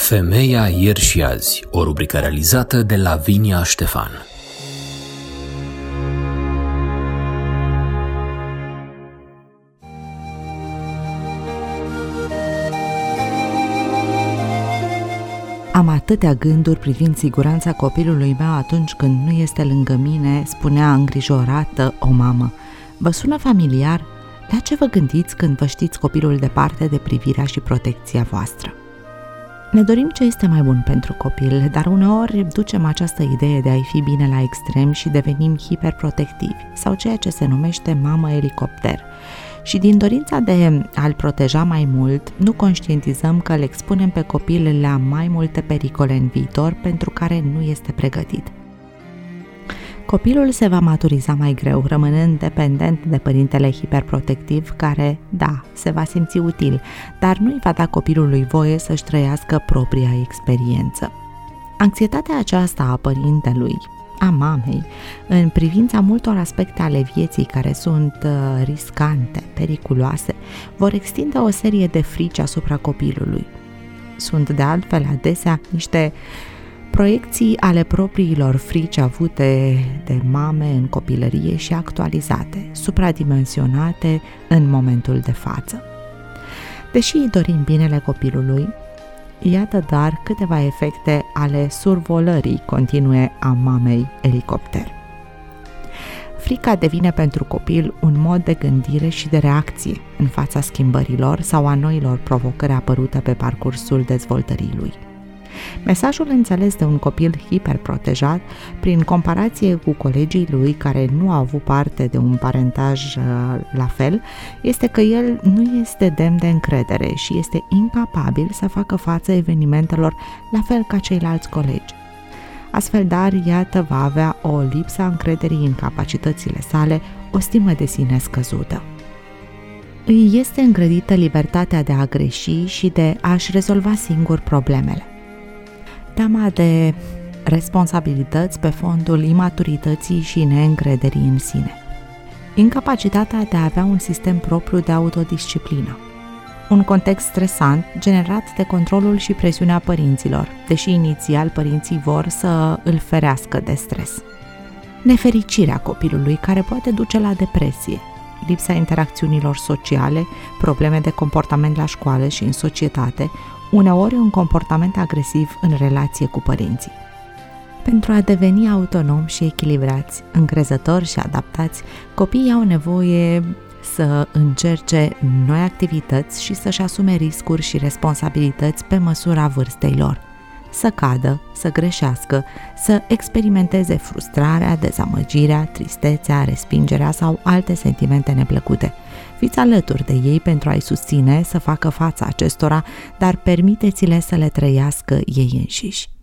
Femeia ieri și azi, o rubrică realizată de Lavinia Ștefan. Am atâtea gânduri privind siguranța copilului meu atunci când nu este lângă mine, spunea îngrijorată o mamă. Vă sună familiar? La ce vă gândiți când vă știți copilul departe de privirea și protecția voastră? Ne dorim ce este mai bun pentru copil, dar uneori ducem această idee de a-i fi bine la extrem și devenim hiperprotectivi, sau ceea ce se numește mamă elicopter. Și din dorința de a-l proteja mai mult, nu conștientizăm că îl expunem pe copil la mai multe pericole în viitor pentru care nu este pregătit. Copilul se va maturiza mai greu, rămânând dependent de părintele hiperprotectiv care, da, se va simți util, dar nu îi va da copilului voie să-și trăiască propria experiență. Anxietatea aceasta a părintelui, a mamei, în privința multor aspecte ale vieții care sunt riscante, periculoase, vor extinde o serie de frici asupra copilului. Sunt de altfel adesea niște proiecții ale propriilor frici avute de mame în copilărie și actualizate, supradimensionate în momentul de față. Deși îi dorim binele copilului, iată dar câteva efecte ale survolării continue a mamei elicopter. Frica devine pentru copil un mod de gândire și de reacție în fața schimbărilor sau a noilor provocări apărute pe parcursul dezvoltării lui. Mesajul înțeles de un copil hiperprotejat, prin comparație cu colegii lui care nu au avut parte de un parentaj la fel, este că el nu este demn de încredere și este incapabil să facă față evenimentelor la fel ca ceilalți colegi. Astfel, dar, iată, va avea o lipsă a încrederii în capacitățile sale, o stimă de sine scăzută. Îi este îngrădită libertatea de a greși și de a-și rezolva singur problemele. Teama de responsabilități pe fondul imaturității și neîncrederii în sine. Incapacitatea de a avea un sistem propriu de autodisciplină. Un context stresant generat de controlul și presiunea părinților, deși inițial părinții vor să îl ferească de stres. Nefericirea copilului care poate duce la depresie, lipsa interacțiunilor sociale, probleme de comportament la școală și în societate, uneori un comportament agresiv în relație cu părinții. Pentru a deveni autonomi și echilibrați, încrezători și adaptați, copiii au nevoie să încerce noi activități și să-și asume riscuri și responsabilități pe măsura vârstei lor. Să cadă, să greșească, să experimenteze frustrarea, dezamăgirea, tristețea, respingerea sau alte sentimente neplăcute. Fiți alături de ei pentru a-i susține să facă față acestora, dar permiteți-le să le trăiască ei înșiși.